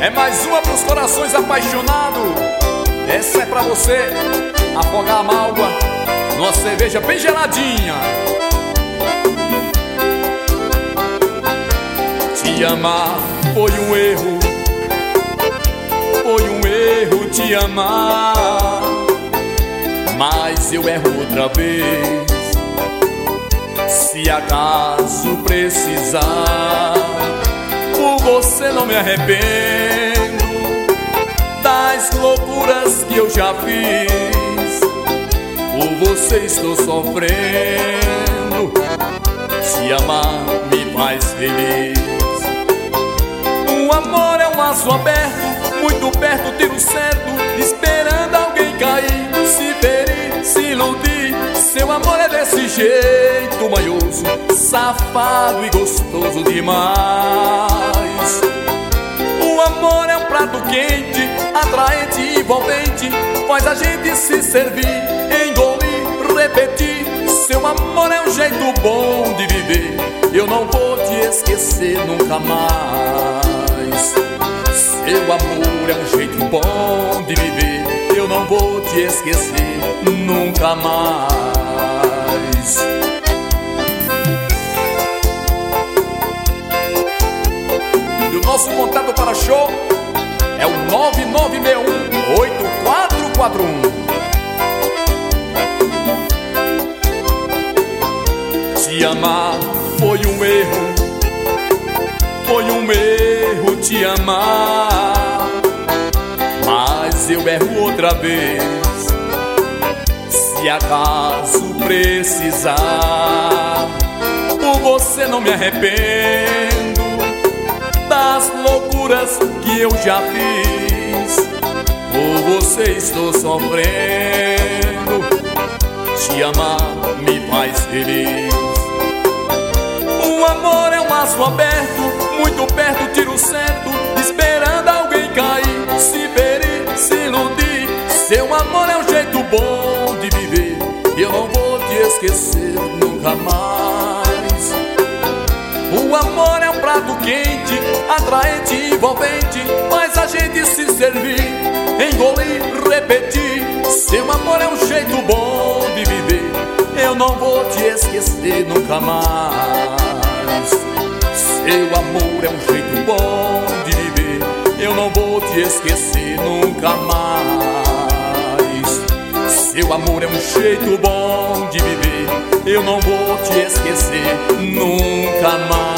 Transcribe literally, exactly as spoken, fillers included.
É mais uma pros corações apaixonados. Essa é pra você afogar a mágoa numa cerveja bem geladinha. Te amar foi um erro, foi um erro te amar, mas eu erro outra vez. Se acaso precisar, por você não me arrependo das loucuras que eu já fiz. Por você estou sofrendo. Te amar me faz feliz. O amor é um laço aberto, muito perto, tiro certo, esperando alguém cair, se ferir, se iludir. Seu amor é desse jeito manhoso, safado e gostoso demais. O amor é um prato quente, atraente e envolvente, faz a gente se servir, engolir, repetir. Seu amor é um jeito bom de viver, eu não vou te esquecer nunca mais. Seu amor é um jeito bom de viver, eu não vou te esquecer nunca mais. E o nosso contato para show é o nove nove seis um oito quatro quatro um. Te amar foi um erro, foi um erro te amar, mas eu erro outra vez. Se acaso precisar, por você não me arrependo das loucuras que eu já fiz. Por você estou sofrendo. Te amar me faz feliz. O amor é um laço aberto, muito perto, tiro certo, esperando alguém cair, se ferir, se iludir. Seu amor é um jeito bom de viver, eu não vou te esquecer nunca mais. O amor é um prato quente, atraente e envolvente, faz a gente se servir, engolir, repetir. Seu amor é um jeito bom de viver, eu não vou te esquecer nunca mais. Seu amor é um jeito bom de viver, eu não vou te esquecer nunca mais. Seu amor é um jeito bom de viver, eu não vou te esquecer nunca mais.